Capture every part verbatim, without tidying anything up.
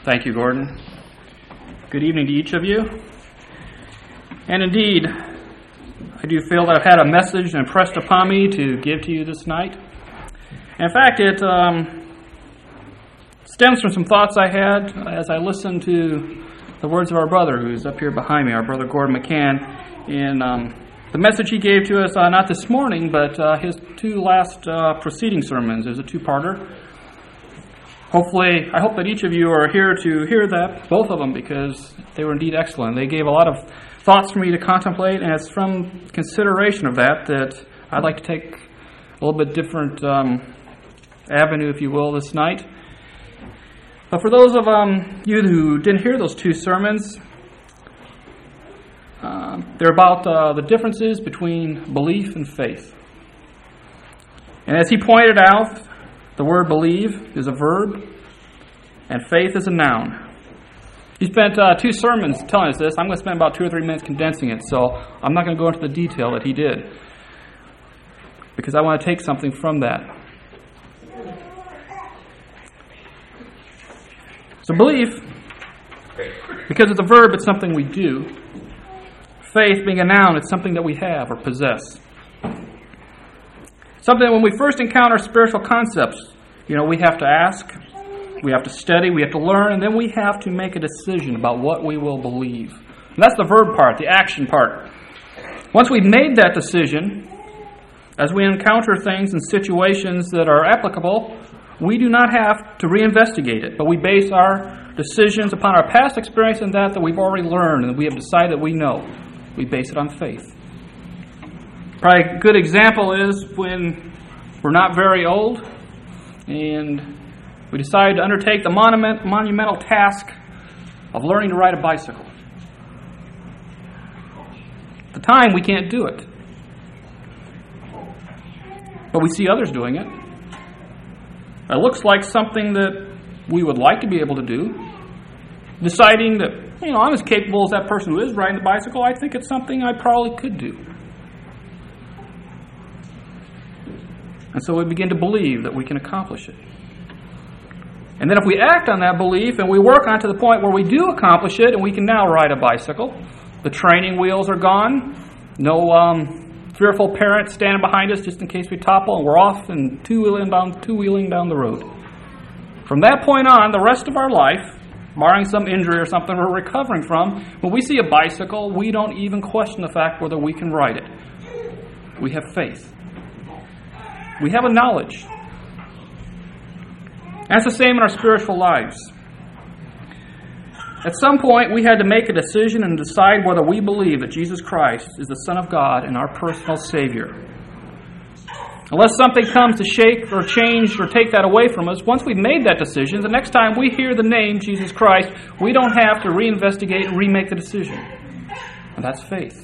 Thank you, Gordon. Good evening to each of you. And indeed, I do feel that I've had a message impressed upon me to give to you this night. In fact, it um, stems from some thoughts I had as I listened to the words of our brother, who's up here behind me, our brother Gordon McCann, in um, the message he gave to us, uh, not this morning, but uh, his two last uh, preceding sermons. It was a two-parter. Hopefully, I hope that each of you are here to hear that, both of them, because they were indeed excellent. They gave a lot of thoughts for me to contemplate, and it's from consideration of that that I'd like to take a little bit different um, avenue, if you will, this night. But for those of um, you who didn't hear those two sermons, uh, they're about uh, the differences between belief and faith. And as he pointed out, the word believe is a verb, and faith is a noun. He spent uh, two sermons telling us this. I'm going to spend about two or three minutes condensing it, so I'm not going to go into the detail that he did, because I want to take something from that. So belief, because it's a verb, it's something we do. Faith, being a noun, it's something that we have or possess. Something that when we first encounter spiritual concepts, you know, we have to ask, we have to study, we have to learn, and then we have to make a decision about what we will believe. And that's the verb part, the action part. Once we've made that decision, as we encounter things and situations that are applicable, we do not have to reinvestigate it, but we base our decisions upon our past experience and that that we've already learned and we have decided that we know. We base it on faith. Probably a good example is when we're not very old and we decide to undertake the monument, monumental task of learning to ride a bicycle. At the time, we can't do it. But we see others doing it. It looks like something that we would like to be able to do. Deciding that, you know, I'm as capable as that person who is riding the bicycle, I think it's something I probably could do. And so we begin to believe that we can accomplish it. And then if we act on that belief and we work on to the point where we do accomplish it and we can now ride a bicycle, the training wheels are gone, no um, fearful parents standing behind us just in case we topple, and we're off and two-wheeling down, two-wheeling down the road. From that point on, the rest of our life, barring some injury or something we're recovering from, when we see a bicycle, we don't even question the fact whether we can ride it. We have faith. We have a knowledge. And it's the same in our spiritual lives. At some point, we had to make a decision and decide whether we believe that Jesus Christ is the Son of God and our personal Savior. Unless something comes to shake or change or take that away from us, once we've made that decision, the next time we hear the name Jesus Christ, we don't have to reinvestigate and remake the decision. And that's faith.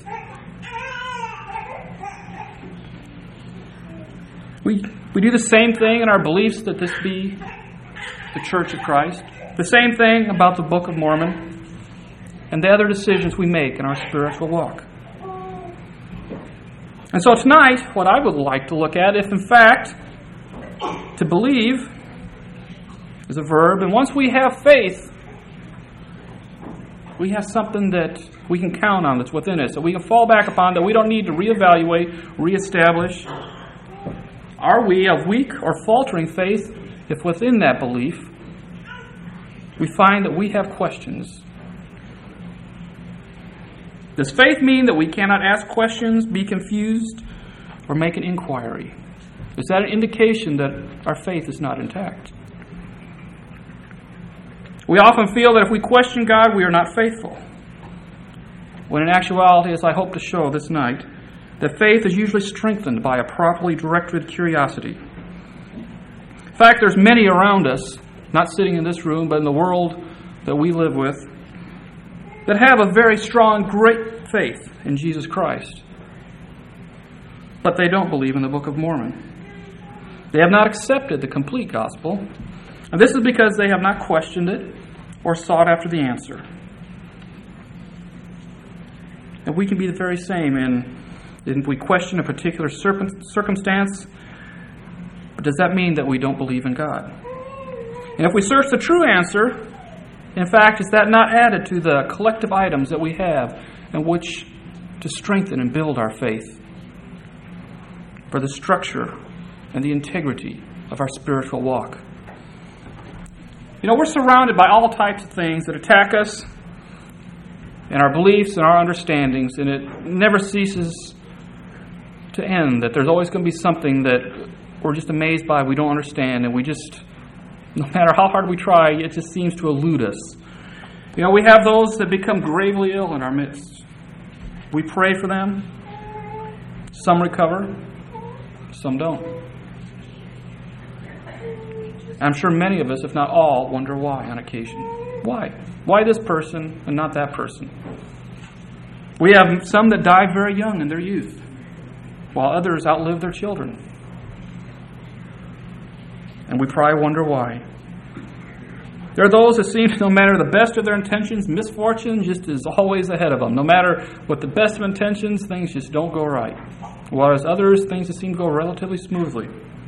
We we do the same thing in our beliefs that this be the Church of Christ. The same thing about the Book of Mormon and the other decisions we make in our spiritual walk. And so tonight, what I would like to look at, if in fact, to believe is a verb, and once we have faith, we have something that we can count on that's within us, that we can fall back upon, that we don't need to reevaluate, reestablish. Are we of weak or faltering faith if within that belief we find that we have questions? Does faith mean that we cannot ask questions, be confused, or make an inquiry? Is that an indication that our faith is not intact? We often feel that if we question God, we are not faithful. When in actuality, as I hope to show this night, that faith is usually strengthened by a properly directed curiosity. In fact, there's many around us, not sitting in this room, but in the world that we live with, that have a very strong, great faith in Jesus Christ. But they don't believe in the Book of Mormon. They have not accepted the complete gospel, and this is because they have not questioned it or sought after the answer. And we can be the very same in if we question a particular circumstance, but does that mean that we don't believe in God? And if we search the true answer, In fact, is that not added to the collective items that we have in which to strengthen and build our faith for the structure and the integrity of our spiritual walk? You know, we're surrounded by all types of things that attack us and our beliefs and our understandings, and it never ceases to end, that there's always going to be something that we're just amazed by, we don't understand, and we just, no matter how hard we try, it just seems to elude us. You know, we have those that become gravely ill in our midst. We pray for them. Some recover, some don't. I'm sure many of us, if not all, wonder why on occasion. Why? Why this person and not that person? We have some that died very young in their youth, while others outlive their children. And we probably wonder why. There are those that seem, no matter the best of their intentions, misfortune just is always ahead of them. No matter what the best of intentions, things just don't go right. Whereas others, things just seem to go relatively smoothly.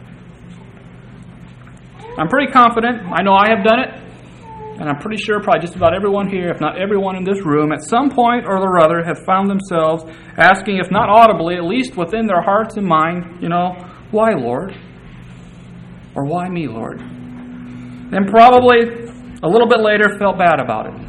I'm pretty confident, I know I have done it, and I'm pretty sure probably just about everyone here, if not everyone in this room, at some point or the other have found themselves asking, if not audibly, at least within their hearts and mind, you know, why, Lord? Or why me, Lord? And probably a little bit later felt bad about it.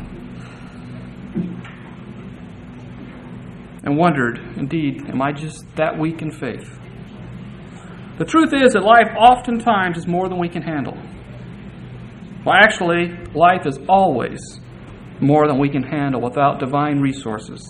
And wondered, indeed, am I just that weak in faith? The truth is that life oftentimes is more than we can handle. Well, actually, life is always more than we can handle without divine resources.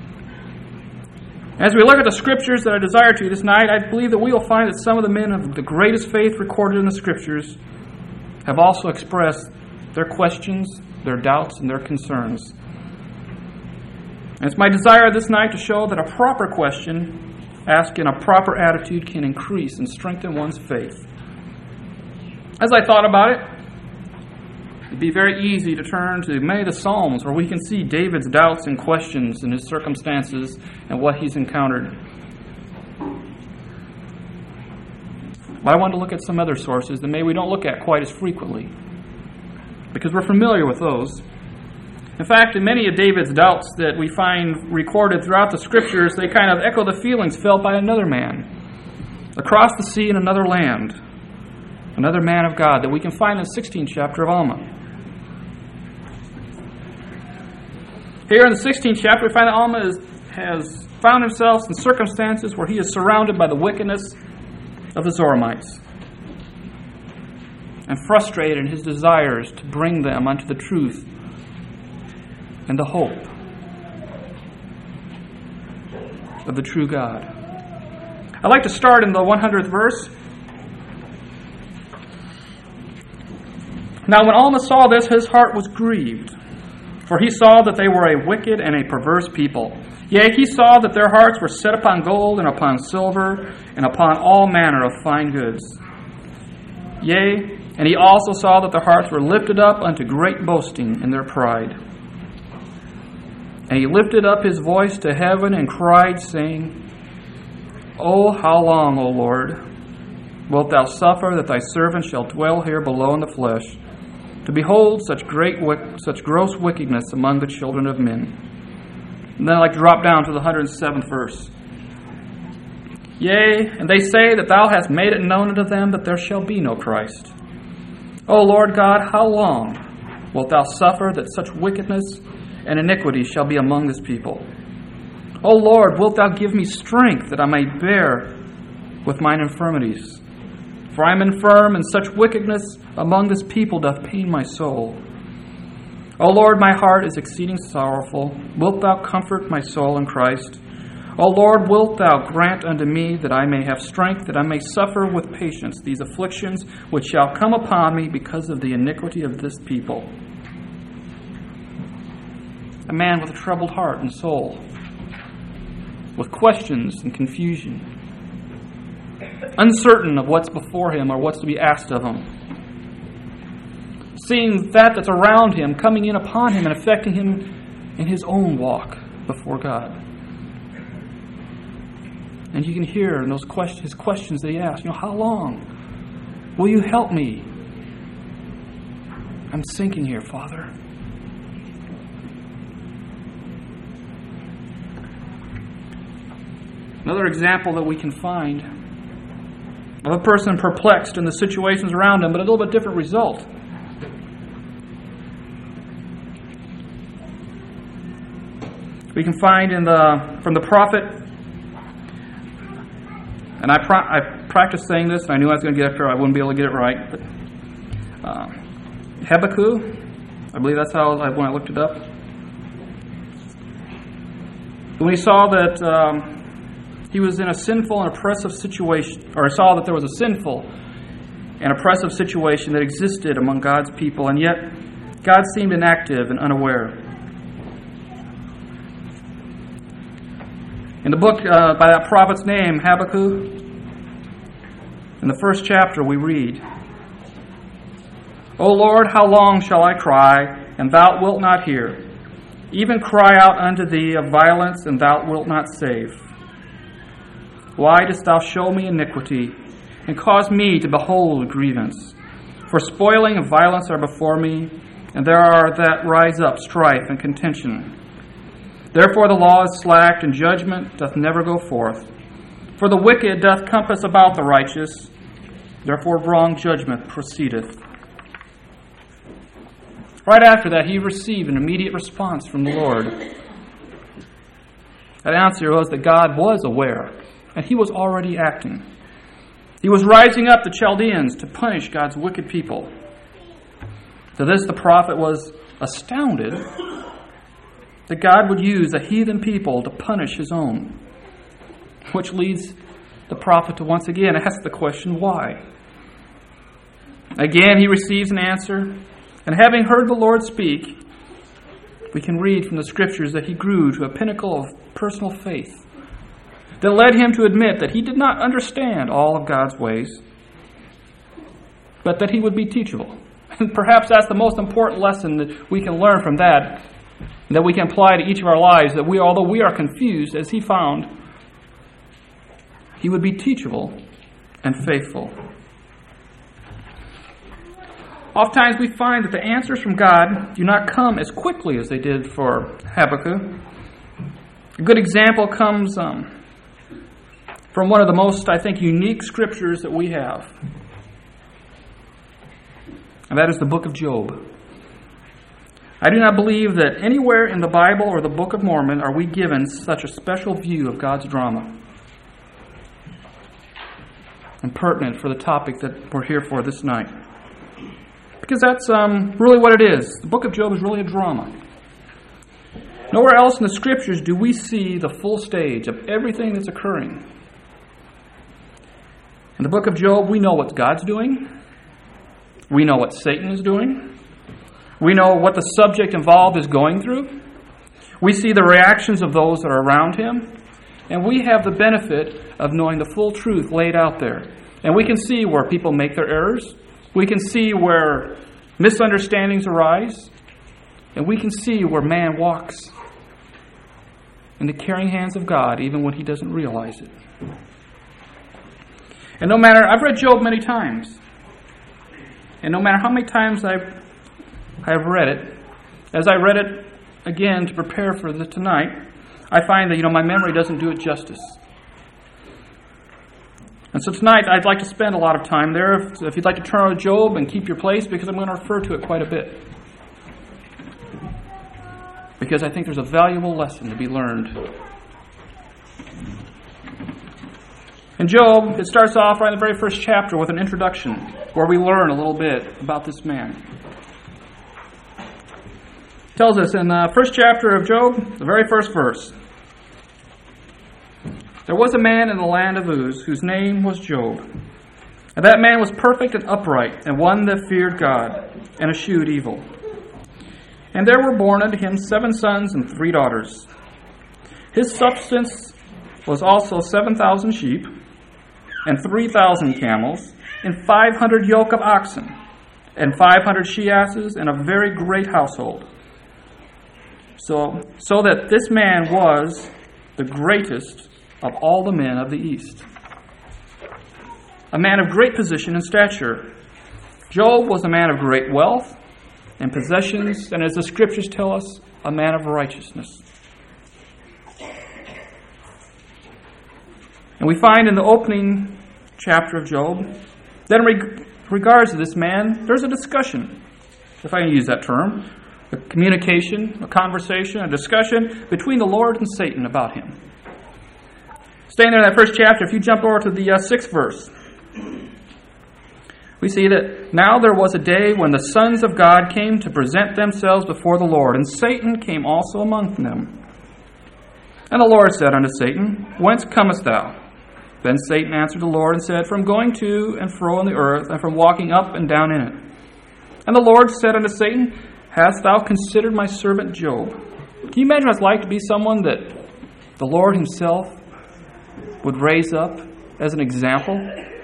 As we look at the Scriptures that I desire to this night, I believe that we will find that some of the men of the greatest faith recorded in the Scriptures have also expressed their questions, their doubts, and their concerns. And it's my desire this night to show that a proper question asked in a proper attitude can increase and strengthen one's faith. As I thought about it, it'd be very easy to turn to many of the Psalms where we can see David's doubts and questions and his circumstances and what he's encountered. But I want to look at some other sources that maybe we don't look at quite as frequently, because we're familiar with those. In fact, in many of David's doubts that we find recorded throughout the Scriptures, they kind of echo the feelings felt by another man across the sea in another land, another man of God that we can find in the sixteenth chapter of Alma. Here in the sixteenth chapter, we find that Alma is, has found himself in circumstances where he is surrounded by the wickedness of the Zoramites and frustrated in his desires to bring them unto the truth and the hope of the true God. I'd like to start in the one hundredth verse. Now when Alma saw this, his heart was grieved, for he saw that they were a wicked and a perverse people. Yea, he saw that their hearts were set upon gold and upon silver and upon all manner of fine goods. Yea, and he also saw that their hearts were lifted up unto great boasting in their pride. And he lifted up his voice to heaven and cried, saying, O how long, O Lord, wilt thou suffer that thy servant shall dwell here below in the flesh, to behold such great, such gross wickedness among the children of men? And then I'd like to drop down to the one hundred seventh verse. Yea, and they say that thou hast made it known unto them that there shall be no Christ. O Lord God, how long wilt thou suffer that such wickedness and iniquity shall be among this people? O Lord, wilt thou give me strength that I may bear with mine infirmities? For I am infirm, and such wickedness among this people doth pain my soul. O Lord, my heart is exceeding sorrowful. Wilt thou comfort my soul in Christ? O Lord, wilt thou grant unto me that I may have strength, that I may suffer with patience these afflictions which shall come upon me because of the iniquity of this people? A man with a troubled heart and soul, with questions and confusion, uncertain of what's before him or what's to be asked of him, seeing that that's around him coming in upon him and affecting him in his own walk before God. And you can hear in those questions, his questions that he asks, you know, how long will you help me? I'm sinking here, Father. Another example that we can find of a person perplexed in the situations around him, but a little bit different result. We can find in the from the prophet, and I, pro- I practiced saying this, and I knew I was going to get up here, I wouldn't be able to get it right, but uh, Habakkuk, I believe that's how I, when I looked it up. When he saw that um, he was in a sinful and oppressive situation, or saw that there was a sinful and oppressive situation that existed among God's people, and yet God seemed inactive and unaware. In the book uh, by that prophet's name, Habakkuk, in the first chapter we read, O Lord, how long shall I cry, and thou wilt not hear? Even cry out unto thee of violence, and thou wilt not save. Why dost thou show me iniquity, and cause me to behold grievance? For spoiling and violence are before me, and there are that rise up strife and contention. Therefore the law is slacked, and judgment doth never go forth. For the wicked doth compass about the righteous, therefore wrong judgment proceedeth. Right after that, he received an immediate response from the Lord. That answer was that God was aware, and he was already acting. He was rising up the Chaldeans to punish God's wicked people. To this the prophet was astounded that God would use a heathen people to punish his own, which leads the prophet to once again ask the question, why? Again, he receives an answer, and having heard the Lord speak, we can read from the Scriptures that he grew to a pinnacle of personal faith that led him to admit that he did not understand all of God's ways, but that he would be teachable. And perhaps that's the most important lesson that we can learn from that, that we can apply to each of our lives, that we, although we are confused, as he found, he would be teachable and faithful. Oftentimes we find that the answers from God do not come as quickly as they did for Habakkuk. A good example comes um, from one of the most, I think, unique scriptures that we have. And that is the book of Job. I do not believe that anywhere in the Bible or the Book of Mormon are we given such a special view of God's drama. And pertinent for the topic that we're here for this night. Because that's um, really what it is. The book of Job is really a drama. Nowhere else in the Scriptures do we see the full stage of everything that's occurring. In the book of Job, we know what God's doing. We know what Satan is doing. We know what the subject involved is going through. We see the reactions of those that are around him. And we have the benefit of knowing the full truth laid out there. And we can see where people make their errors. We can see where misunderstandings arise. And we can see where man walks in the caring hands of God, even when he doesn't realize it. And no matter, I've read Job many times. And no matter how many times I've I've read it, as I read it again to prepare for the tonight, I find that, you know, my memory doesn't do it justice. And so tonight, I'd like to spend a lot of time there. If, if you'd like to turn to Job and keep your place, because I'm going to refer to it quite a bit. Because I think there's a valuable lesson to be learned. In Job, it starts off right in the very first chapter with an introduction, where we learn a little bit about this man. It tells us in the first chapter of Job, the very first verse, there was a man in the land of Uz whose name was Job. And that man was perfect and upright, and one that feared God, and eschewed evil. And there were born unto him seven sons and three daughters. His substance was also seven thousand sheep, and three thousand camels, and five hundred yoke of oxen, and five hundred she-asses, and a very great household. So, so that this man was the greatest of all the men of the East. A man of great position and stature. Job was a man of great wealth and possessions, and as the Scriptures tell us, a man of righteousness. And we find in the opening chapter of Job that in reg- regards to this man, there's a discussion, if I can use that term, a communication, a conversation, a discussion between the Lord and Satan about him. Staying there in that first chapter, if you jump over to the uh, sixth verse, we see that now there was a day when the sons of God came to present themselves before the Lord, and Satan came also among them. And the Lord said unto Satan, Whence comest thou? Then Satan answered the Lord and said, From going to and fro in the earth, and from walking up and down in it. And the Lord said unto Satan, Hast thou considered my servant Job? Can you imagine what it's like to be someone that the Lord himself would raise up as an example?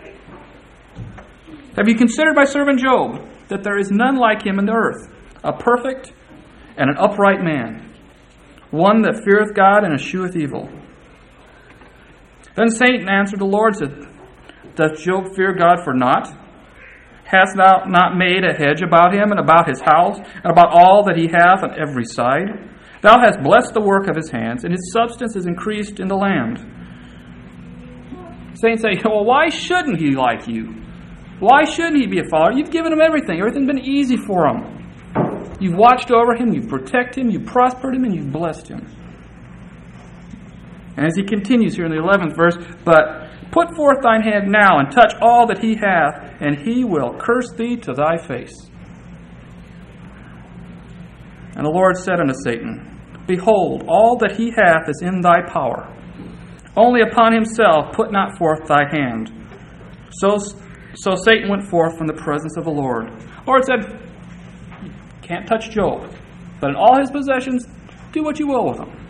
Have you considered my servant Job, that there is none like him in the earth, a perfect and an upright man, one that feareth God and escheweth evil? Then Satan answered the Lord, said, Doth Job fear God for naught? Hast thou not made a hedge about him and about his house and about all that he hath on every side? Thou hast blessed the work of his hands, and his substance is increased in the land. Satan say, well, why shouldn't he like you? Why shouldn't he be a follower? You've given him everything. Everything's been easy for him. You've watched over him, you've protected him, you've prospered him, and you've blessed him. And as he continues here in the eleventh verse, But put forth thine hand now, and touch all that he hath, and he will curse thee to thy face. And the Lord said unto Satan, Behold, all that he hath is in thy power. Only upon himself put not forth thy hand. So, so Satan went forth from the presence of the Lord. The Lord said, You can't touch Job, but in all his possessions, do what you will with them.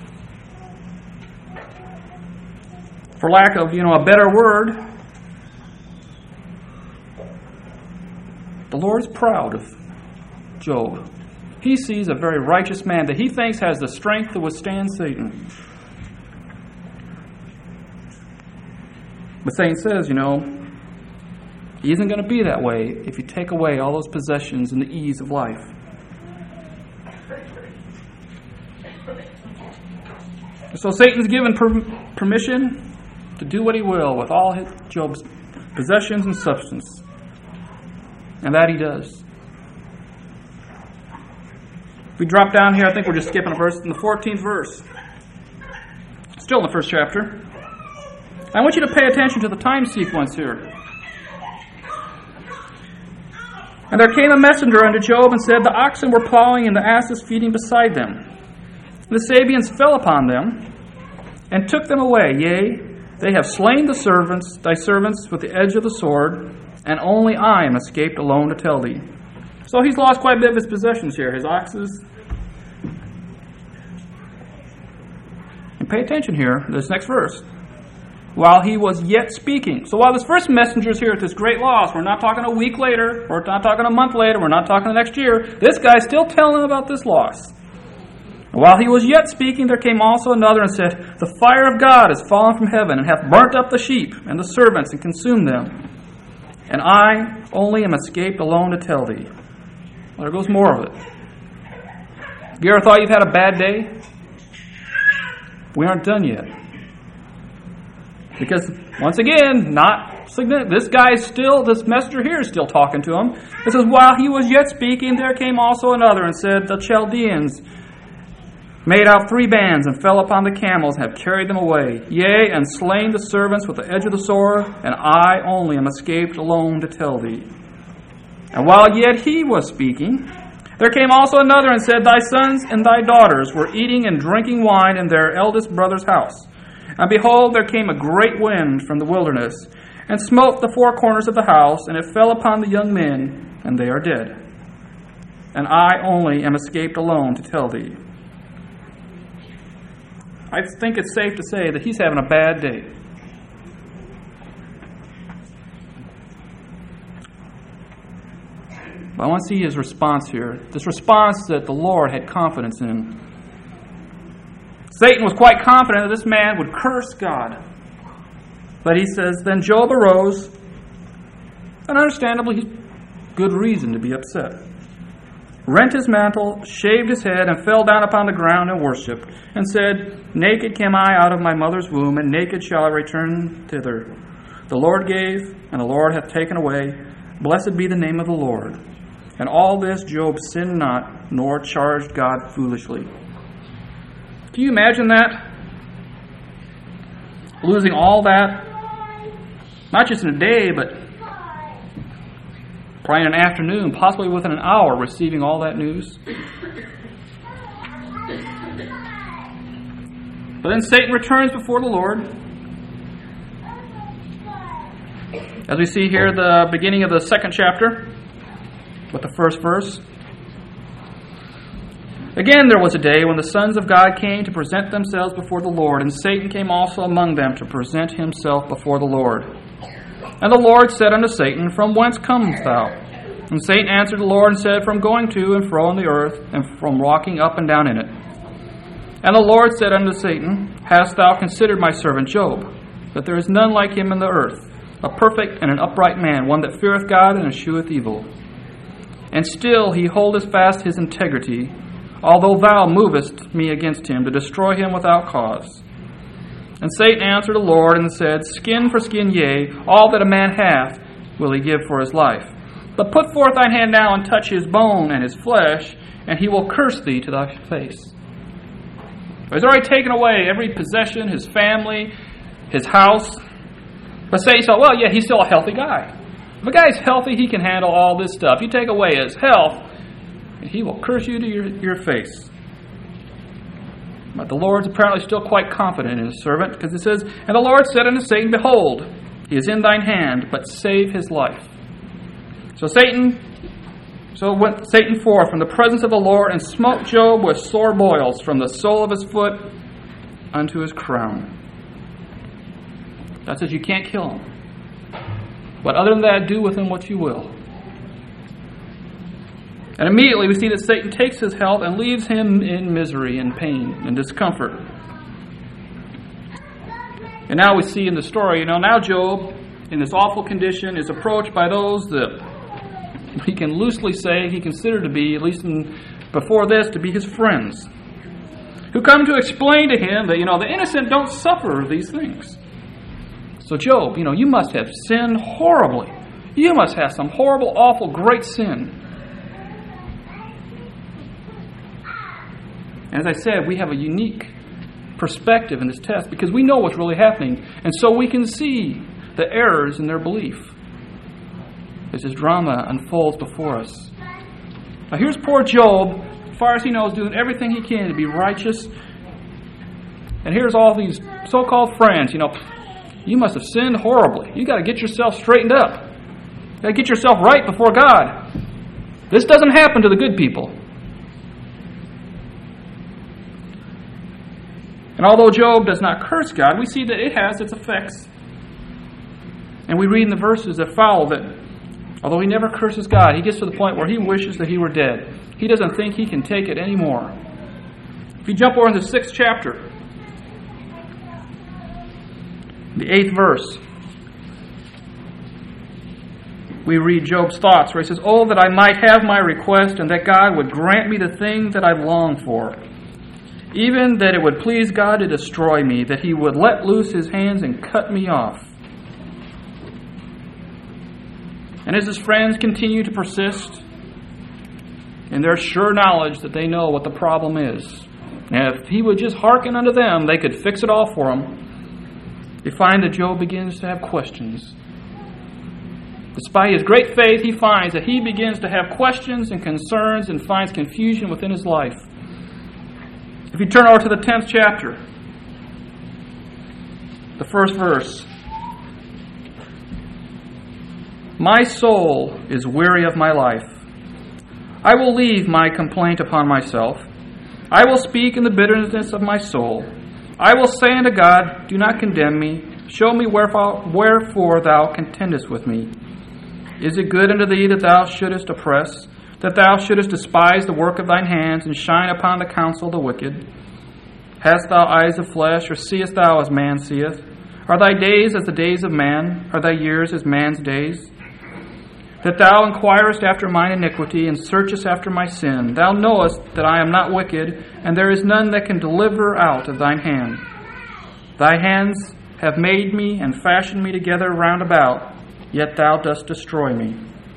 For lack of, you know, a better word, the Lord is proud of Job. He sees a very righteous man that he thinks has the strength to withstand Satan. But Satan says, you know, he isn't going to be that way if you take away all those possessions and the ease of life. So Satan's given per- permission to do what he will with all his Job's possessions and substance. And that he does. If we drop down here, I think we're just skipping a verse in the fourteenth verse. Still in the first chapter. I want you to pay attention to the time sequence here. And there came a messenger unto Job and said, The oxen were plowing and the asses feeding beside them. The Sabeans fell upon them and took them away. Yea, they have slain the servants, thy servants with the edge of the sword, and only I am escaped alone to tell thee. So he's lost quite a bit of his possessions here, his oxes. And pay attention here, this next verse. While he was yet speaking. So while this first messenger is here at this great loss, we're not talking a week later, we're not talking a month later, we're not talking the next year. This guy's still telling him about this loss. While he was yet speaking, there came also another and said, The fire of God is fallen from heaven, and hath burnt up the sheep and the servants, and consumed them. And I only am escaped alone to tell thee. Well, there goes more of it. Have you ever thought you've had a bad day? We aren't done yet. Because, once again, not significant. This guy is still, this messenger here is still talking to him. It says, While he was yet speaking, there came also another and said, The Chaldeans made out three bands, and fell upon the camels, and have carried them away. Yea, and slain the servants with the edge of the sword, and I only am escaped alone to tell thee. And while yet he was speaking, there came also another and said, Thy sons and thy daughters were eating and drinking wine in their eldest brother's house. And behold, there came a great wind from the wilderness, and smote the four corners of the house, and it fell upon the young men, and they are dead. And I only am escaped alone to tell thee. I think it's safe to say that he's having a bad day. But I want to see his response here. This response that the Lord had confidence in. Satan was quite confident that this man would curse God. But he says, Then Job arose, and understandably, good reason to be upset. rent his mantle, shaved his head, and fell down upon the ground and worshipped, and said, Naked came I out of my mother's womb, and naked shall I return thither. The Lord gave, and the Lord hath taken away. Blessed be the name of the Lord. And all this Job sinned not, nor charged God foolishly. Can you imagine that? Losing all that, not just in a day, but probably in an afternoon, possibly within an hour, receiving all that news. But then Satan returns before the Lord. As we see here, the beginning of the second chapter, with the first verse. Again, there was a day when the sons of God came to present themselves before the Lord, and Satan came also among them to present himself before the Lord. And the Lord said unto Satan, From whence comest thou? And Satan answered the Lord and said, From going to and fro on the earth, and from walking up and down in it. And the Lord said unto Satan, Hast thou considered my servant Job, that there is none like him in the earth, a perfect and an upright man, one that feareth God and escheweth evil? And still he holdeth fast his integrity, although thou movest me against him to destroy him without cause. And Satan answered the Lord and said, Skin for skin, yea, all that a man hath will he give for his life. But put forth thine hand now and touch his bone and his flesh, and he will curse thee to thy face. He's already taken away every possession, his family, his house. But Satan said, well, yeah, he's still a healthy guy. If a guy's healthy, he can handle all this stuff. You take away his health, and he will curse you to your, your face. But the Lord's apparently still quite confident in his servant, because it says, And the Lord said unto Satan, Behold, he is in thine hand, but save his life. So Satan, so went Satan forth from the presence of the Lord, and smote Job with sore boils from the sole of his foot unto his crown. That says you can't kill him. But other than that, do with him what you will. And immediately we see that Satan takes his health and leaves him in misery and pain and discomfort. And now we see in the story, you know, now Job, in this awful condition, is approached by those that he can loosely say he considered to be, at least in, before this, to be his friends, who come to explain to him that, you know, the innocent don't suffer these things. So Job, you know, you must have sinned horribly. You must have some horrible, awful, great sin. As I said, we have a unique perspective in this test because we know what's really happening. And so we can see the errors in their belief as this drama unfolds before us. Now here's poor Job, as far as he knows, doing everything he can to be righteous. And here's all these so-called friends, you know, you must have sinned horribly. You got to get yourself straightened up. You got to get yourself right before God. This doesn't happen to the good people. And although Job does not curse God, we see that it has its effects. And we read in the verses that follow that although he never curses God, he gets to the point where he wishes that he were dead. He doesn't think he can take it anymore. If you jump over into the sixth chapter, the eighth verse, we read Job's thoughts where he says, Oh, that I might have my request, and that God would grant me the thing that I long for. Even that it would please God to destroy me, that he would let loose his hands and cut me off. And as his friends continue to persist in their sure knowledge that they know what the problem is, and if he would just hearken unto them, they could fix it all for him, we find that Job begins to have questions. Despite his great faith, he finds that he begins to have questions and concerns and finds confusion within his life. If you turn over to the tenth chapter, the first verse. My soul is weary of my life. I will leave my complaint upon myself. I will speak in the bitterness of my soul. I will say unto God, Do not condemn me. Show me wherefore, wherefore thou contendest with me. Is it good unto thee that thou shouldest oppress, that thou shouldest despise the work of thine hands, and shine upon the counsel of the wicked? Hast thou eyes of flesh, or seest thou as man seeth? Are thy days as the days of man? Are thy years as man's days? that thou inquirest after mine iniquity, and searchest after my sin. Thou knowest that I am not wicked, and there is none that can deliver out of thine hand. Thy hands have made me and fashioned me together round about, yet thou dost destroy me.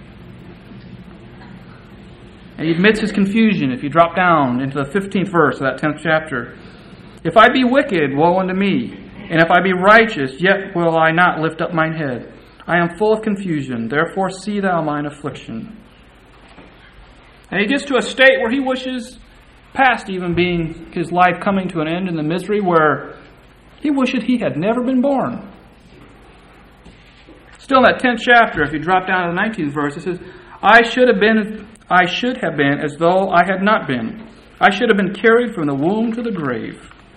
And he admits his confusion if you drop down into the fifteenth verse of that tenth chapter. If I be wicked, woe unto me, and if I be righteous, yet will I not lift up mine head. I am full of confusion, therefore see thou mine affliction. And he gets to a state where he wishes, past even being his life coming to an end in the misery, where he wishes he had never been born. Still in that tenth chapter, if you drop down to the nineteenth verse, it says, I should have been I should have been as though I had not been. I should have been carried from the womb to the grave.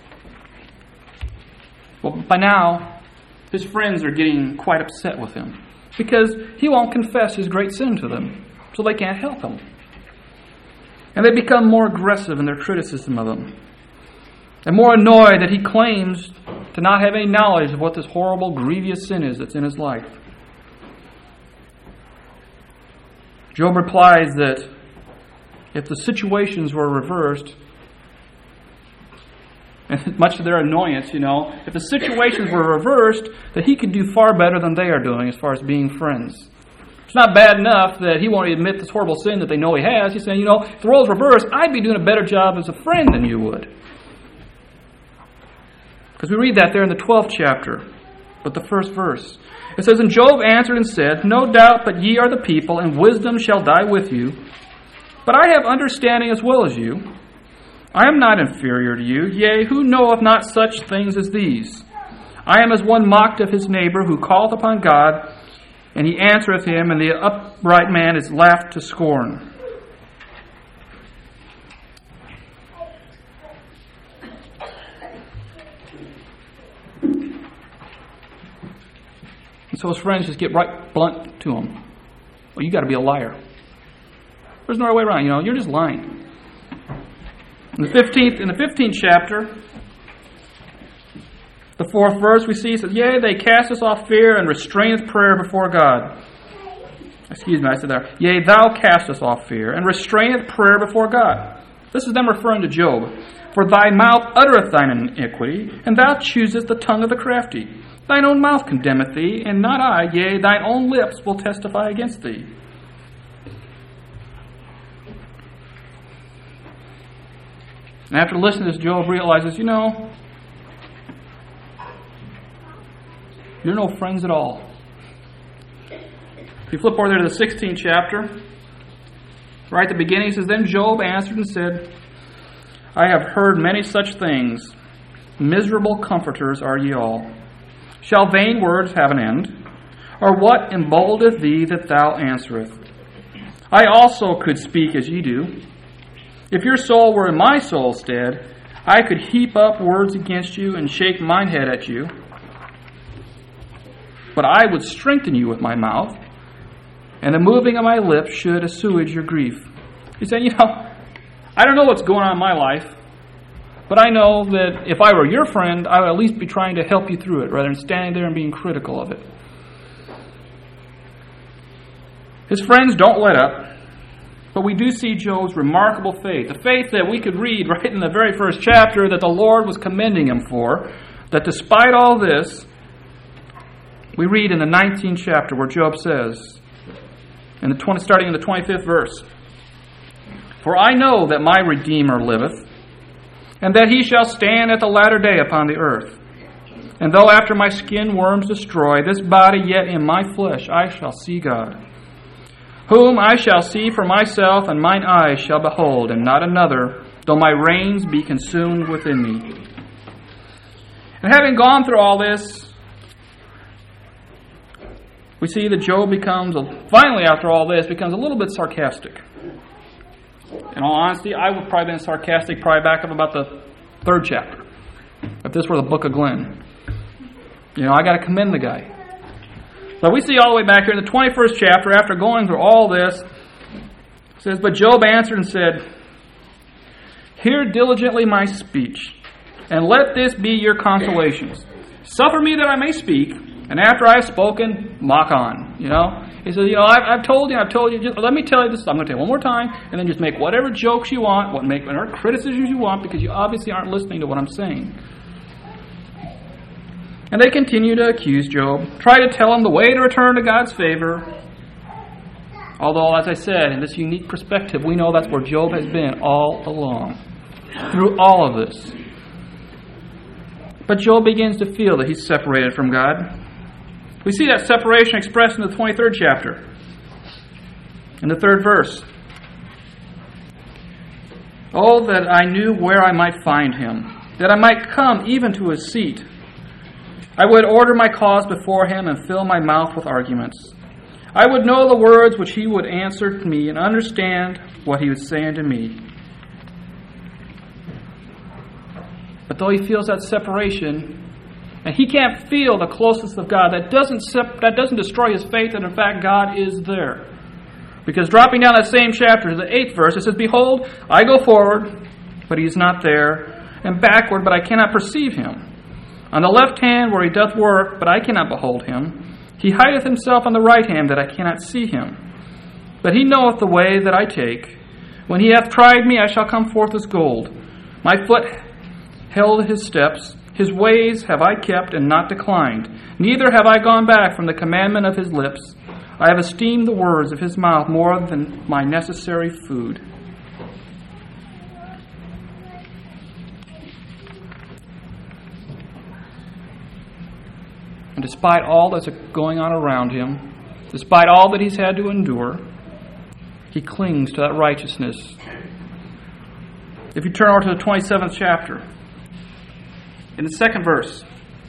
Well, by now, his friends are getting quite upset with him because he won't confess his great sin to them, so they can't help him. And they become more aggressive in their criticism of him, and more annoyed that he claims to not have any knowledge of what this horrible, grievous sin is that's in his life. Job replies that if the situations were reversed, and much to their annoyance, you know, if the situations were reversed, that he could do far better than they are doing as far as being friends. It's not bad enough that he won't admit this horrible sin that they know he has. He's saying, you know, if the roles reversed, I'd be doing a better job as a friend than you would. Because we read that there in the twelfth chapter, but the first verse. It says, And Job answered and said, No doubt but ye are the people, and wisdom shall die with you. But I have understanding as well as you. I am not inferior to you. Yea, who knoweth not such things as these? I am as one mocked of his neighbor, who calleth upon God, and he answereth him, and the upright man is laughed to scorn. And so his friends just get right blunt to him. Well, you got to be a liar. There's no other way around. You know, you're just lying. In the fifteenth, in the fifteenth chapter, the fourth verse, we see it says, Yea, they cast us off fear and restraineth prayer before God. Excuse me, I said there. Yea, thou cast us off fear and restraineth prayer before God. This is them referring to Job. For thy mouth uttereth thine iniquity, and thou choosest the tongue of the crafty. Thine own mouth condemneth thee, and not I, yea, thine own lips will testify against thee. And after listening to this, Job realizes, you know, you're no friends at all. If you flip over there to the sixteenth chapter, right at the beginning, it says, Then Job answered and said, I have heard many such things. Miserable comforters are ye all. Shall vain words have an end? Or what emboldeneth thee that thou answerest? I also could speak as ye do. If your soul were in my soul's stead, I could heap up words against you and shake mine head at you. But I would strengthen you with my mouth, and the moving of my lips should assuage your grief. He said, you know, I don't know what's going on in my life, but I know that if I were your friend, I would at least be trying to help you through it rather than standing there and being critical of it. His friends don't let up, but we do see Job's remarkable faith. The faith that we could read right in the very first chapter that the Lord was commending him for, that despite all this, we read in the nineteenth chapter where Job says, in the twenty, starting in the twenty-fifth verse, For I know that my Redeemer liveth, and that he shall stand at the latter day upon the earth. And though after my skin worms destroy this body, yet in my flesh I shall see God, whom I shall see for myself, and mine eyes shall behold, and not another, though my reins be consumed within me. And having gone through all this, we see that Job becomes, finally after all this, becomes a little bit sarcastic. In all honesty, I would probably have been sarcastic probably back up about the third chapter, if this were the book of Glenn. You know, I got to commend the guy. But we see all the way back here in the twenty-first chapter, after going through all this, it says, But Job answered and said, Hear diligently my speech, and let this be your consolations. Suffer me that I may speak, and after I have spoken, mock on. You know, he says, you know, I've, I've told you, I've told you. Just let me tell you this. I'm going to tell you one more time, and then just make whatever jokes you want, what make whatever criticisms you want, because you obviously aren't listening to what I'm saying. And they continue to accuse Job, try to tell him the way to return to God's favor. Although, as I said, in this unique perspective, we know that's where Job has been all along, through all of this. But Job begins to feel that he's separated from God. We see that separation expressed in the twenty-third chapter, in the third verse. Oh, that I knew where I might find him, that I might come even to his seat. I would order my cause before him and fill my mouth with arguments. I would know the words which he would answer to me and understand what he was saying to me. But though he feels that separation, and he can't feel the closeness of God, that doesn't sep- that doesn't destroy his faith that in fact God is there. Because dropping down that same chapter to the eighth verse, it says, Behold, I go forward, but he is not there, and backward, but I cannot perceive him. On the left hand where he doth work, but I cannot behold him. He hideth himself on the right hand, that I cannot see him. But he knoweth the way that I take. When he hath tried me, I shall come forth as gold. My foot held his steps. His ways have I kept and not declined. Neither have I gone back from the commandment of his lips. I have esteemed the words of his mouth more than my necessary food. And despite all that's going on around him, despite all that he's had to endure, he clings to that righteousness. If you turn over to the twenty-seventh chapter, in the second verse,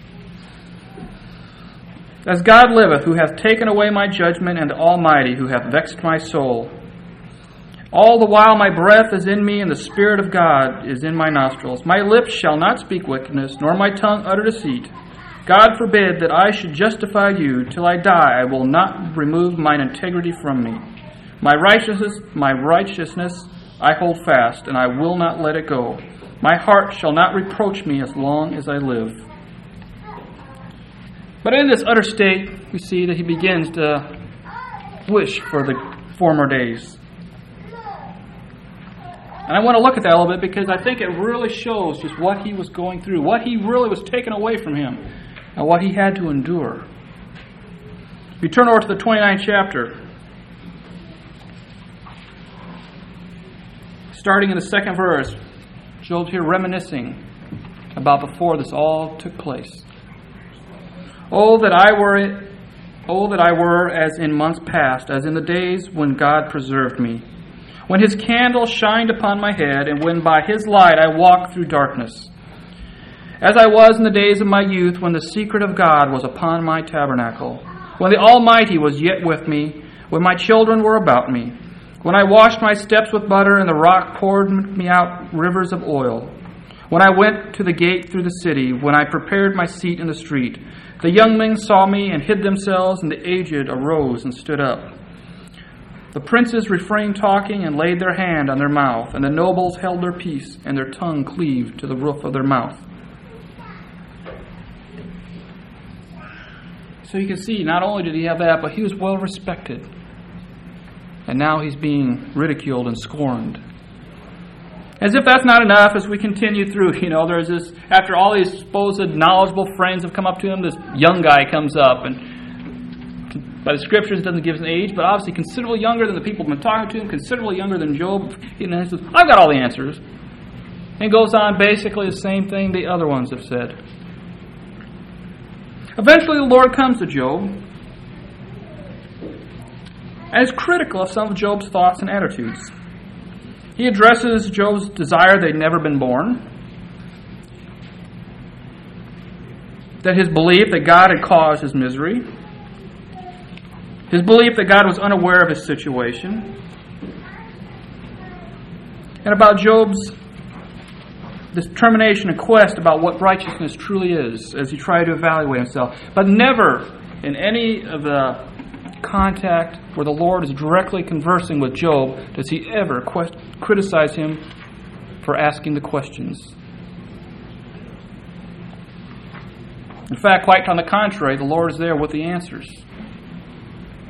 As God liveth, who hath taken away my judgment, and the Almighty, who hath vexed my soul, all the while my breath is in me, and the Spirit of God is in my nostrils. My lips shall not speak wickedness, nor my tongue utter deceit. God forbid that I should justify you. Till I die, I will not remove mine integrity from me. My righteousness, my righteousness I hold fast, and I will not let it go. My heart shall not reproach me as long as I live. But in this utter state, we see that he begins to wish for the former days. And I want to look at that a little bit because I think it really shows just what he was going through, what he really was taken away from him, and what he had to endure. If you turn over to the twenty-ninth chapter, starting in the second verse, Job's here reminiscing about before this all took place. Oh, that I were, oh, that I were as in months past, as in the days when God preserved me, when his candle shined upon my head, and when by his light I walked through darkness. As I was in the days of my youth, when the secret of God was upon my tabernacle, when the Almighty was yet with me, when my children were about me, when I washed my steps with butter, and the rock poured me out rivers of oil, when I went to the gate through the city, when I prepared my seat in the street, the young men saw me and hid themselves, and the aged arose and stood up. The princes refrained talking and laid their hand on their mouth, and the nobles held their peace, and their tongue cleaved to the roof of their mouth. So you can see, not only did he have that, but he was well respected. And now he's being ridiculed and scorned. As if that's not enough, as we continue through, you know, there's this, after all these supposed knowledgeable friends have come up to him, this young guy comes up, and by the scriptures it doesn't give us an age, but obviously considerably younger than the people who've been talking to him, considerably younger than Job. You know, he says, I've got all the answers. And goes on basically the same thing the other ones have said. Eventually the Lord comes to Job and is critical of some of Job's thoughts and attitudes. He addresses Job's desire that he'd never been born, that his belief that God had caused his misery, his belief that God was unaware of his situation, and about Job's determination and quest about what righteousness truly is as he tried to evaluate himself. But never in any of the contact where the Lord is directly conversing with Job does he ever quest- criticize him for asking the questions. In fact, quite on the contrary, the Lord is there with the answers.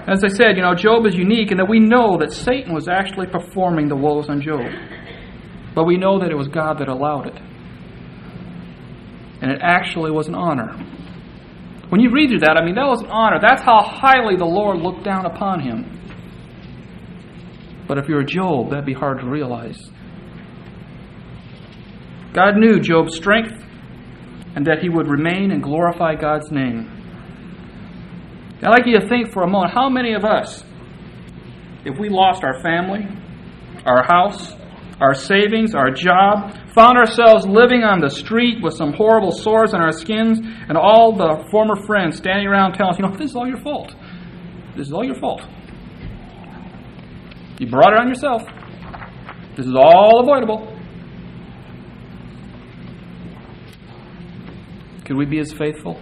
As I said, you know, Job is unique in that we know that Satan was actually performing the woes on Job. But we know that it was God that allowed it. And it actually was an honor. When you read through that, I mean, that was an honor. That's how highly the Lord looked down upon him. But if you're Job, that'd be hard to realize. God knew Job's strength and that he would remain and glorify God's name. I'd like you to think for a moment, how many of us, if we lost our family, our house, our savings, our job, found ourselves living on the street with some horrible sores on our skins, and all the former friends standing around telling us, you know, this is all your fault. This is all your fault. You brought it on yourself. This is all avoidable. Could we be as faithful?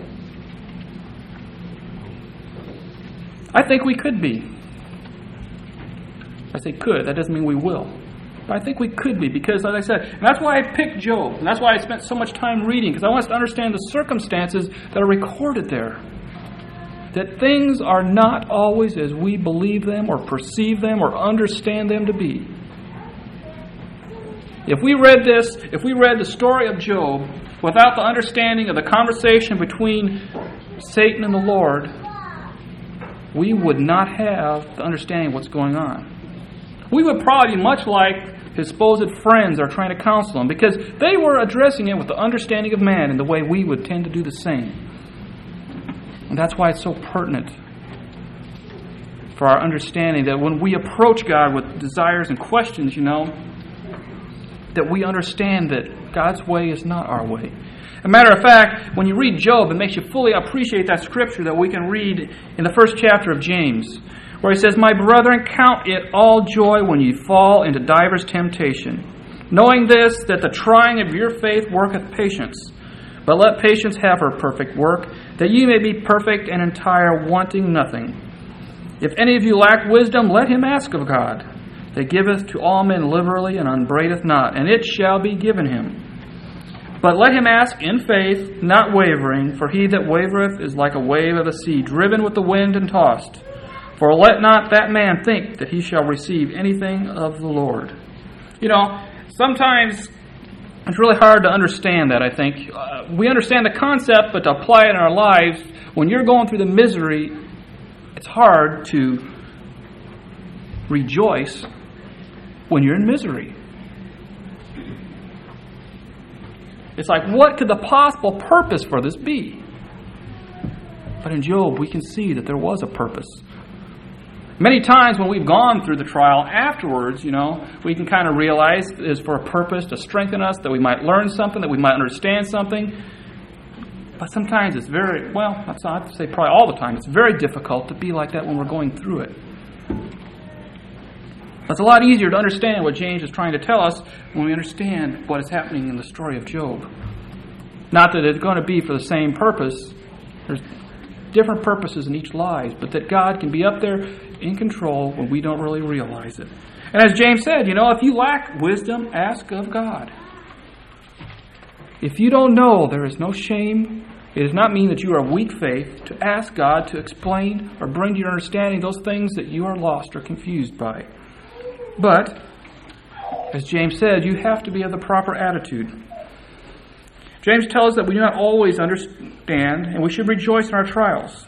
I think we could be. I say could. That doesn't mean we will. But I think we could be because, as I said, and that's why I picked Job. And that's why I spent so much time reading, because I want us to understand the circumstances that are recorded there. That things are not always as we believe them or perceive them or understand them to be. If we read this, if we read the story of Job without the understanding of the conversation between Satan and the Lord, we would not have the understanding of what's going on. We would probably be much like his supposed friends are trying to counsel him, because they were addressing it with the understanding of man in the way we would tend to do the same. And that's why it's so pertinent for our understanding that when we approach God with desires and questions, you know, that we understand that God's way is not our way. As a matter of fact, when you read Job, it makes you fully appreciate that scripture that we can read in the first chapter of James, where he says, "My brethren, count it all joy when ye fall into divers temptation, knowing this, that the trying of your faith worketh patience. But let patience have her perfect work, that ye may be perfect and entire, wanting nothing. If any of you lack wisdom, let him ask of God, that giveth to all men liberally and upbraideth not, and it shall be given him. But let him ask in faith, not wavering, for he that wavereth is like a wave of the sea, driven with the wind and tossed. For let not that man think that he shall receive anything of the Lord." You know, sometimes it's really hard to understand that, I think. Uh, we understand the concept, but to apply it in our lives, when you're going through the misery, it's hard to rejoice when you're in misery. It's like, what could the possible purpose for this be? But in Job, we can see that there was a purpose. Many times when we've gone through the trial afterwards, you know, we can kind of realize it is for a purpose to strengthen us, that we might learn something, that we might understand something. But sometimes it's very, well, that's not to say probably all the time, it's very difficult to be like that when we're going through it. It's a lot easier to understand what James is trying to tell us when we understand what is happening in the story of Job. Not that it's going to be for the same purpose. There's different purposes in each life, but that God can be up there in control when we don't really realize it. And as James said, you know, if you lack wisdom, ask of God. If you don't know, there is no shame. It does not mean that you are weak faith to ask God to explain or bring to your understanding those things that you are lost or confused by. But, as James said, you have to be of the proper attitude. James tells us that we do not always understand, and we should rejoice in our trials.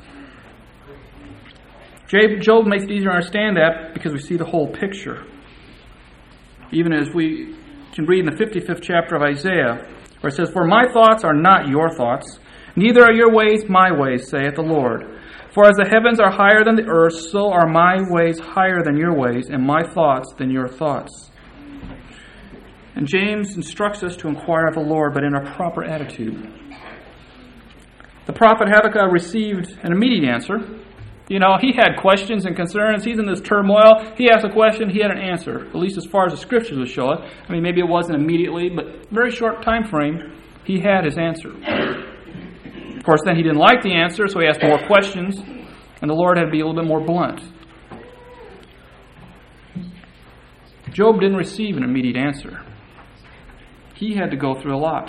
Job makes it easier to understand that because we see the whole picture. Even as we can read in the fifty-fifth chapter of Isaiah, where it says, "For my thoughts are not your thoughts, neither are your ways my ways, saith the Lord. For as the heavens are higher than the earth, so are my ways higher than your ways, and my thoughts than your thoughts." And James instructs us to inquire of the Lord, but in a proper attitude. The prophet Habakkuk received an immediate answer. You know, he had questions and concerns. He's in this turmoil. He asked a question, he had an answer, at least as far as the scriptures would show it. I mean, maybe it wasn't immediately, but very short time frame, he had his answer. Of course, then he didn't like the answer, so he asked more questions, and the Lord had to be a little bit more blunt. Job didn't receive an immediate answer. He had to go through a lot.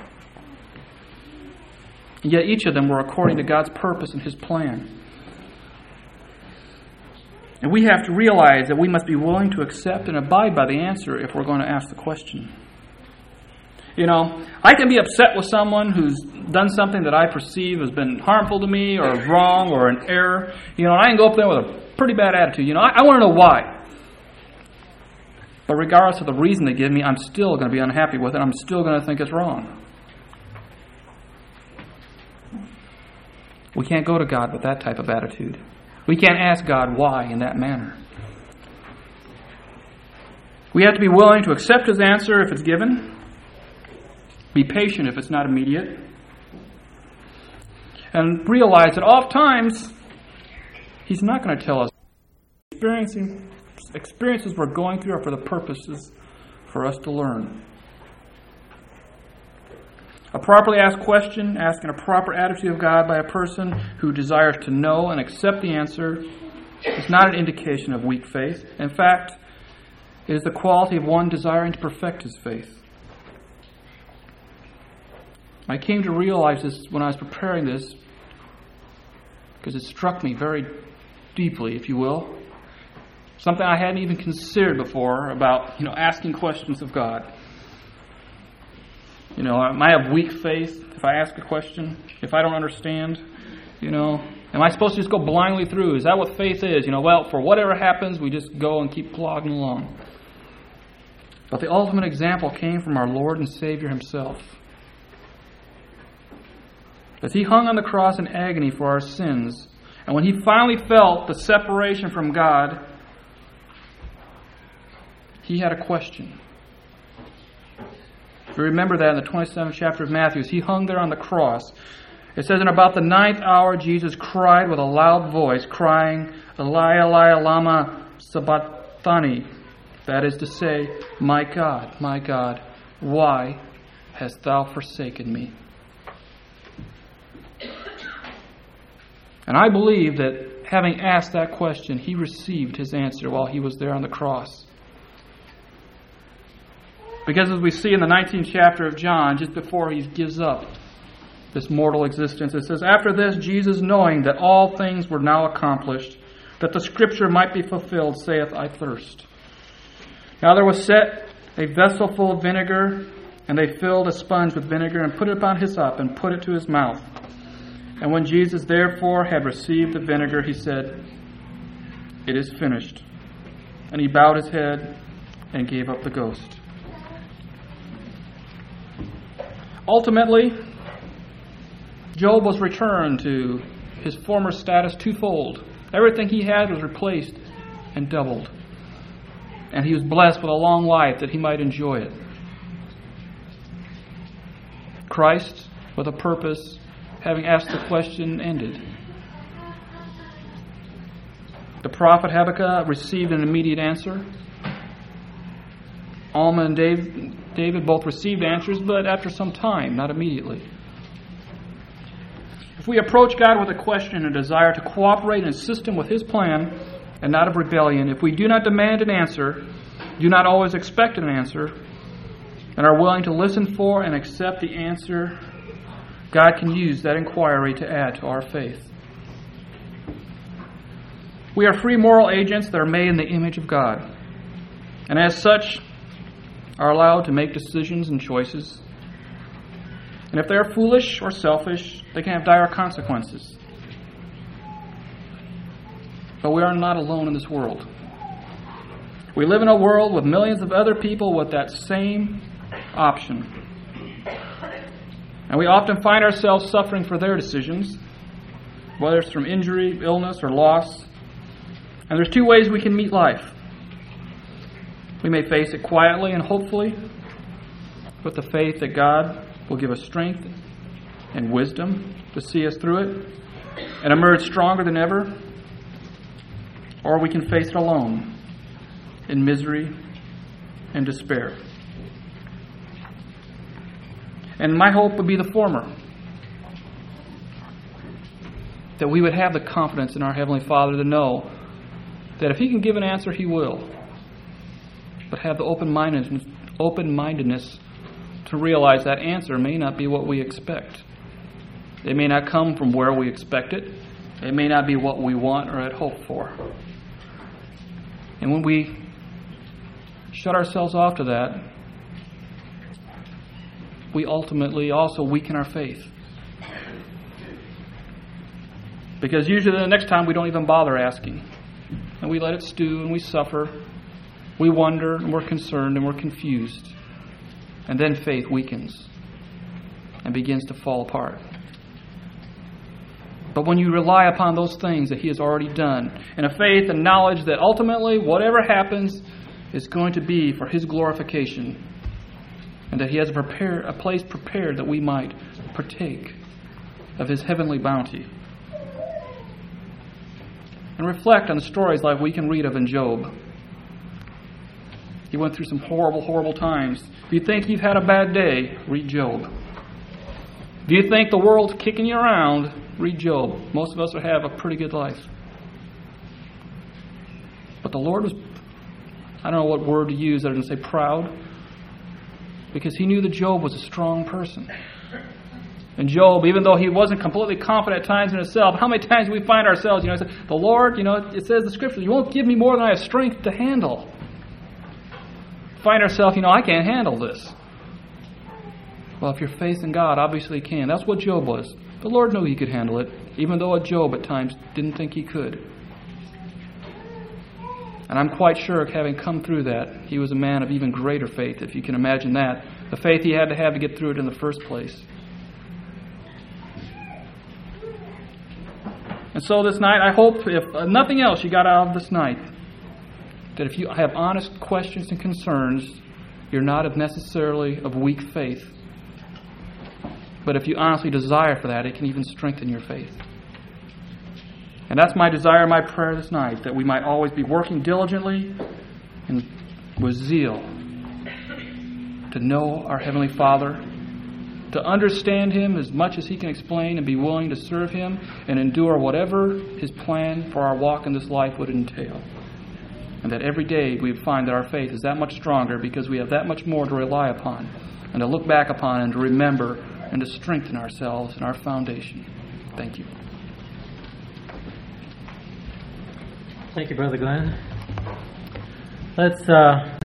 And yet each of them were according to God's purpose and His plan. And we have to realize that we must be willing to accept and abide by the answer if we're going to ask the question. You know, I can be upset with someone who's done something that I perceive has been harmful to me or wrong or an error. You know, and I can go up there with a pretty bad attitude. You know, I, I want to know why. But regardless of the reason they give me, I'm still going to be unhappy with it. I'm still going to think it's wrong. We can't go to God with that type of attitude. We can't ask God why in that manner. We have to be willing to accept His answer if it's given. Be patient if it's not immediate. And realize that oftentimes He's not going to tell us. Experiencing experiences we're going through are for the purposes for us to learn. A properly asked question, asking a proper attitude of God by a person who desires to know and accept the answer, is not an indication of weak faith. In fact, it is the quality of one desiring to perfect his faith. I came to realize this when I was preparing this, because it struck me very deeply, if you will. Something I hadn't even considered before about, you know, asking questions of God. You know, am I of weak faith if I ask a question? If I don't understand, you know, am I supposed to just go blindly through? Is that what faith is? You know, well, for whatever happens, we just go and keep plodding along. But the ultimate example came from our Lord and Savior Himself. As He hung on the cross in agony for our sins, and when He finally felt the separation from God, He had a question. If you remember that in the twenty-seventh chapter of Matthew, as He hung there on the cross, it says, in about the ninth hour, Jesus cried with a loud voice, crying, Eli, Eli, lama sabachthani. That is to say, my God, my God, why hast thou forsaken me? And I believe that having asked that question, He received His answer while He was there on the cross. Because as we see in the nineteenth chapter of John, just before He gives up this mortal existence, it says, after this, Jesus, knowing that all things were now accomplished, that the Scripture might be fulfilled, saith, I thirst. Now there was set a vessel full of vinegar, and they filled a sponge with vinegar, and put it upon hyssop, and put it to His mouth. And when Jesus therefore had received the vinegar, He said, it is finished. And He bowed His head and gave up the ghost. Ultimately, Job was returned to his former status twofold. Everything he had was replaced and doubled. And he was blessed with a long life that he might enjoy it. Christ, with a purpose, having asked the question, ended. The prophet Habakkuk received an immediate answer. Alma and David, David both received answers, but after some time, not immediately. If we approach God with a question and a desire to cooperate and assist Him with His plan, and not of rebellion, if we do not demand an answer, do not always expect an answer, and are willing to listen for and accept the answer, God can use that inquiry to add to our faith. We are free moral agents that are made in the image of God, and as such, are allowed to make decisions and choices. And if they are foolish or selfish, they can have dire consequences. But we are not alone in this world. We live in a world with millions of other people with that same option. And we often find ourselves suffering for their decisions, whether it's from injury, illness, or loss. And there's two ways we can meet life. We may face it quietly and hopefully, with the faith that God will give us strength and wisdom to see us through it and emerge stronger than ever. Or we can face it alone in misery and despair. And my hope would be the former. That we would have the confidence in our Heavenly Father to know that if He can give an answer, He will. But have the open-mindedness, open-mindedness to realize that answer may not be what we expect. It may not come from where we expect it. It may not be what we want or had hoped for. And when we shut ourselves off to that, we ultimately also weaken our faith. Because usually the next time we don't even bother asking. And we let it stew and we suffer. We wonder and we're concerned and we're confused. And then faith weakens and begins to fall apart. But when you rely upon those things that He has already done, and a faith and knowledge that ultimately whatever happens is going to be for His glorification, and that He has a, prepare, a place prepared that we might partake of His heavenly bounty. And reflect on the stories like we can read of in Job. He went through some horrible, horrible times. If you think you've had a bad day, read Job. If you think the world's kicking you around, read Job. Most of us would have a pretty good life. But the Lord was, I don't know what word to use other than say proud, because He knew that Job was a strong person. And Job, even though he wasn't completely confident at times in himself, how many times do we find ourselves, you know, the Lord, you know, it says in the Scripture, you won't give me more than I have strength to handle. Find ourselves, you know, I can't handle this. Well, if your faith in God obviously can. That's what Job was. The Lord knew he could handle it, even though Job at times didn't think he could. And I'm quite sure, having come through that, he was a man of even greater faith, if you can imagine that. The faith he had to have to get through it in the first place. And so this night, I hope, if nothing else you got out of this night, that if you have honest questions and concerns, you're not of necessarily of weak faith. But if you honestly desire for that, it can even strengthen your faith. And that's my desire, my prayer this night, that we might always be working diligently and with zeal to know our Heavenly Father, to understand Him as much as He can explain and be willing to serve Him and endure whatever His plan for our walk in this life would entail. And that every day we find that our faith is that much stronger because we have that much more to rely upon and to look back upon and to remember and to strengthen ourselves in our foundation. Thank you. Thank you, Brother Glenn. Let's... Uh